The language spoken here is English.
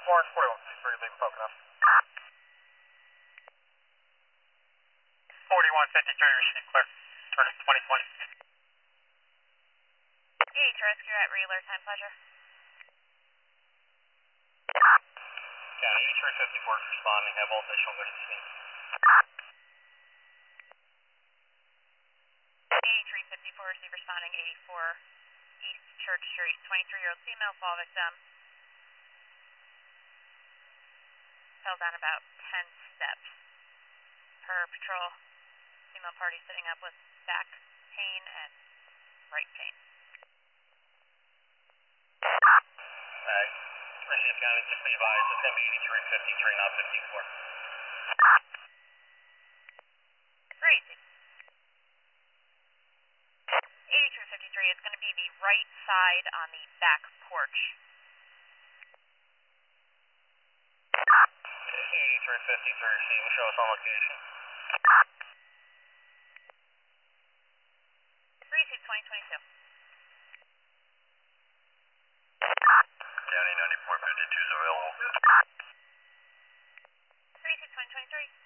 Lawrence 4153, leave Pocono. 4153, receive clear. Turn it 2020. EH rescue at regular time, pleasure. County 8354 is responding, have all additional go to the scene. 8354, receive responding 84 East Church Street, 23-year-old female fall victim. Fell down about 10 steps. Per patrol, female party sitting up with back pain and right pain. Alright, receive County, just be advised, it's going to be 8353, not 54. Great. 8353, it's going to be the right side on the back porch. 8353, see, will show us on location. Receive 2022. County 9452 is available. Receive 2023.